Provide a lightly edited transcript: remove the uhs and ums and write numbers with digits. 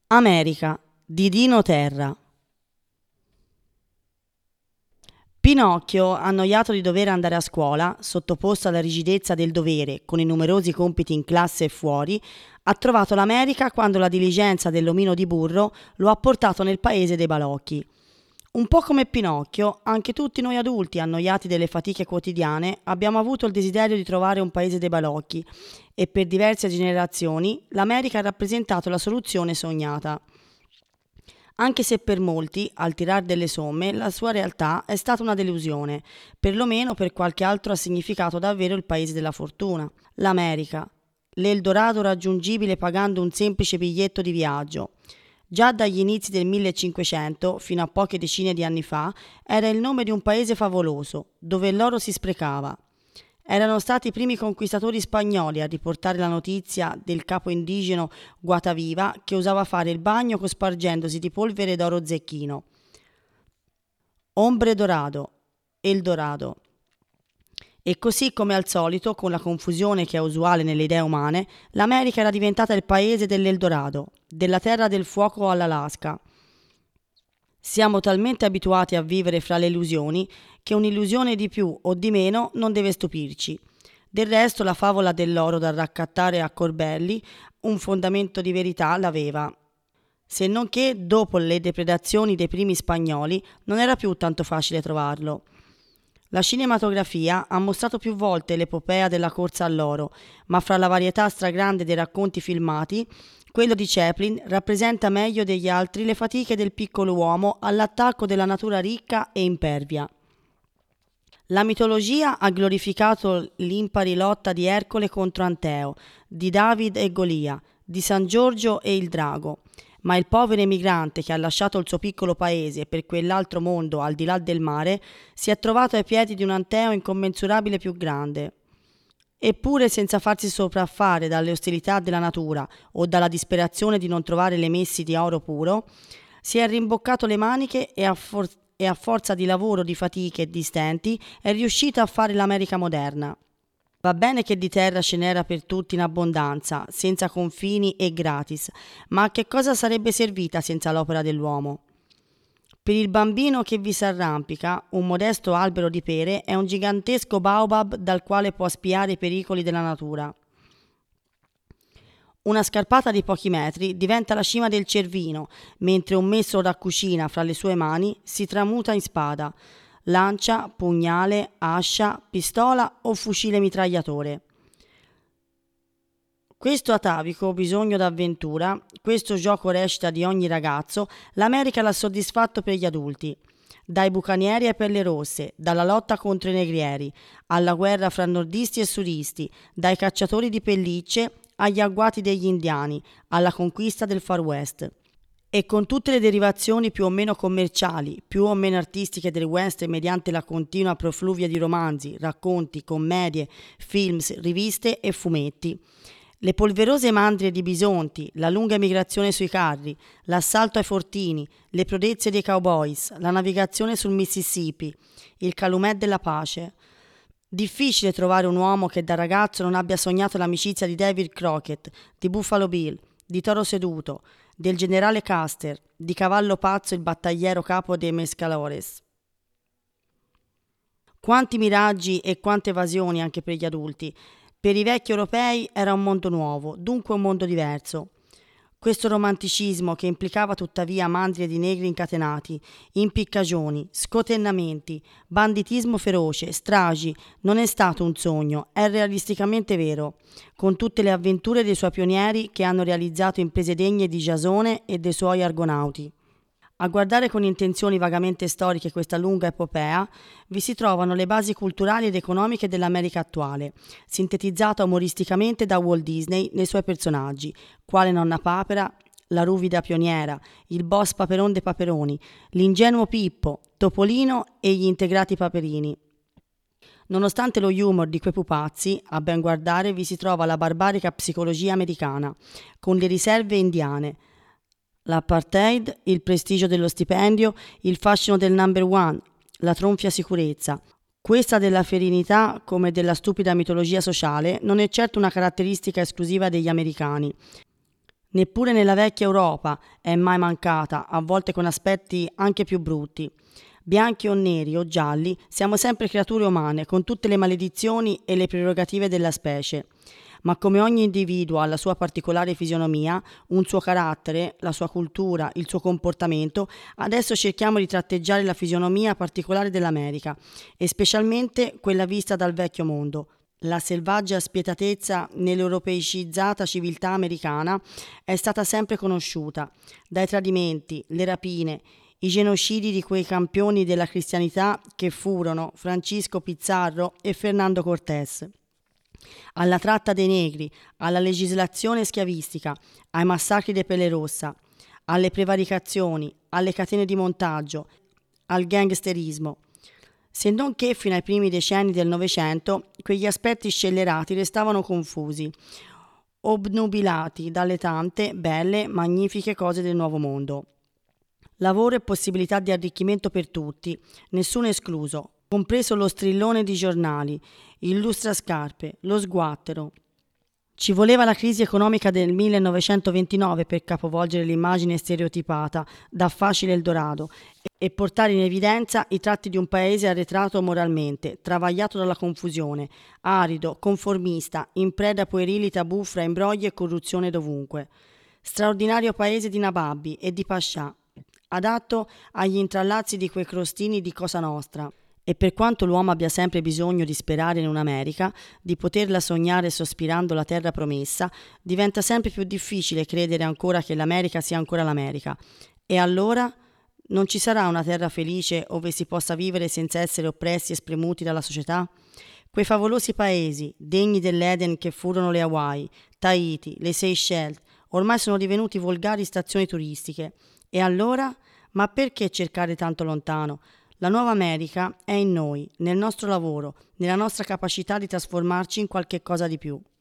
America di Dino Terra. Pinocchio, annoiato di dover andare a scuola, sottoposto alla rigidezza del dovere, con i numerosi compiti in classe e fuori, ha trovato l'America quando la diligenza dell'omino di burro lo ha portato nel paese dei balocchi. Un po' come Pinocchio, anche tutti noi adulti, annoiati delle fatiche quotidiane, abbiamo avuto il desiderio di trovare un paese dei balocchi e per diverse generazioni l'America ha rappresentato la soluzione sognata. Anche se per molti, al tirar delle somme, la sua realtà è stata una delusione, perlomeno per qualche altro ha significato davvero il paese della fortuna, l'America, l'Eldorado raggiungibile pagando un semplice biglietto di viaggio. Già dagli inizi del 1500, fino a poche decine di anni fa, era il nome di un paese favoloso, dove l'oro si sprecava. Erano stati i primi conquistatori spagnoli a riportare la notizia del capo indigeno Guataviva che usava fare il bagno cospargendosi di polvere d'oro zecchino. Hombre dorado, Eldorado. E così come al solito, con la confusione che è usuale nelle idee umane, l'America era diventata il paese dell'Eldorado, della terra del fuoco all'Alaska. Siamo talmente abituati a vivere fra le illusioni che un'illusione di più o di meno non deve stupirci. Del resto la favola dell'oro da raccattare a corbelli un fondamento di verità l'aveva. Se non che, dopo le depredazioni dei primi spagnoli, non era più tanto facile trovarlo. La cinematografia ha mostrato più volte l'epopea della corsa all'oro, ma fra la varietà stragrande dei racconti filmati, quello di Chaplin rappresenta meglio degli altri le fatiche del piccolo uomo all'attacco della natura ricca e impervia. La mitologia ha glorificato l'impari lotta di Ercole contro Anteo, di David e Golia, di San Giorgio e il drago, ma il povero emigrante che ha lasciato il suo piccolo paese per quell'altro mondo al di là del mare si è trovato ai piedi di un Anteo incommensurabile più grande. Eppure, senza farsi sopraffare dalle ostilità della natura o dalla disperazione di non trovare le messi di oro puro, si è rimboccato le maniche e a forza di lavoro, di fatiche e di stenti è riuscito a fare l'America moderna. Va bene che di terra ce n'era per tutti in abbondanza, senza confini e gratis, ma a che cosa sarebbe servita senza l'opera dell'uomo? Per il bambino che vi s'arrampica, un modesto albero di pere è un gigantesco baobab dal quale può spiare i pericoli della natura. Una scarpata di pochi metri diventa la cima del Cervino, mentre un messo da cucina fra le sue mani si tramuta in spada, lancia, pugnale, ascia, pistola o fucile mitragliatore. Questo atavico bisogno d'avventura, questo gioco recita di ogni ragazzo, l'America l'ha soddisfatto per gli adulti. Dai bucanieri ai pelle rosse, dalla lotta contro i negrieri, alla guerra fra nordisti e suristi, dai cacciatori di pellicce agli agguati degli indiani, alla conquista del Far West. E con tutte le derivazioni più o meno commerciali, più o meno artistiche del western mediante la continua profluvia di romanzi, racconti, commedie, films, riviste e fumetti. Le polverose mandrie di bisonti, la lunga migrazione sui carri, l'assalto ai fortini, le prodezze dei cowboys, la navigazione sul Mississippi, il calumet della pace. Difficile trovare un uomo che da ragazzo non abbia sognato l'amicizia di David Crockett, di Buffalo Bill, di Toro Seduto, del generale Custer, di Cavallo Pazzo il battagliero capo dei Mescalores. Quanti miraggi e quante evasioni anche per gli adulti. Per i vecchi europei era un mondo nuovo, dunque un mondo diverso. Questo romanticismo che implicava tuttavia mandrie di negri incatenati, impiccagioni, scotennamenti, banditismo feroce, stragi, non è stato un sogno, è realisticamente vero, con tutte le avventure dei suoi pionieri che hanno realizzato imprese degne di Giasone e dei suoi argonauti. A guardare con intenzioni vagamente storiche questa lunga epopea, vi si trovano le basi culturali ed economiche dell'America attuale, sintetizzata umoristicamente da Walt Disney nei suoi personaggi, quale Nonna Papera, la ruvida pioniera, il boss Paperon dei Paperoni, l'ingenuo Pippo, Topolino e gli integrati Paperini. Nonostante lo humor di quei pupazzi, a ben guardare vi si trova la barbarica psicologia americana, con le riserve indiane, l'apartheid, il prestigio dello stipendio, il fascino del number one, la tronfia sicurezza. Questa della ferinità, come della stupida mitologia sociale, non è certo una caratteristica esclusiva degli americani. Neppure nella vecchia Europa è mai mancata, a volte con aspetti anche più brutti. Bianchi o neri o gialli, siamo sempre creature umane, con tutte le maledizioni e le prerogative della specie. Ma come ogni individuo ha la sua particolare fisionomia, un suo carattere, la sua cultura, il suo comportamento, adesso cerchiamo di tratteggiare la fisionomia particolare dell'America, e specialmente quella vista dal vecchio mondo. La selvaggia spietatezza nell'europeicizzata civiltà americana è stata sempre conosciuta, dai tradimenti, le rapine, i genocidi di quei campioni della cristianità che furono Francisco Pizarro e Fernando Cortés, alla tratta dei negri, alla legislazione schiavistica, ai massacri dei Pelle Rossa, alle prevaricazioni, alle catene di montaggio, al gangsterismo. Se non che fino ai primi decenni del Novecento quegli aspetti scellerati restavano confusi, obnubilati dalle tante belle, magnifiche cose del nuovo mondo. Lavoro e possibilità di arricchimento per tutti, nessuno escluso, compreso lo strillone di giornali, il lustrascarpe, lo sguattero. Ci voleva la crisi economica del 1929 per capovolgere l'immagine stereotipata da facile Eldorado e portare in evidenza i tratti di un paese arretrato moralmente, travagliato dalla confusione, arido, conformista, in preda a puerili tabù fra imbrogli e corruzione dovunque. Straordinario paese di nababbi e di pascià, adatto agli intrallazzi di quei crostini di Cosa Nostra. E per quanto l'uomo abbia sempre bisogno di sperare in un'America, di poterla sognare sospirando la terra promessa, diventa sempre più difficile credere ancora che l'America sia ancora l'America. E allora non ci sarà una terra felice ove si possa vivere senza essere oppressi e spremuti dalla società? Quei favolosi paesi, degni dell'Eden che furono le Hawaii, Tahiti, le Seychelles, ormai sono divenuti volgari stazioni turistiche. E allora? Ma perché cercare tanto lontano? La nuova America è in noi, nel nostro lavoro, nella nostra capacità di trasformarci in qualche cosa di più.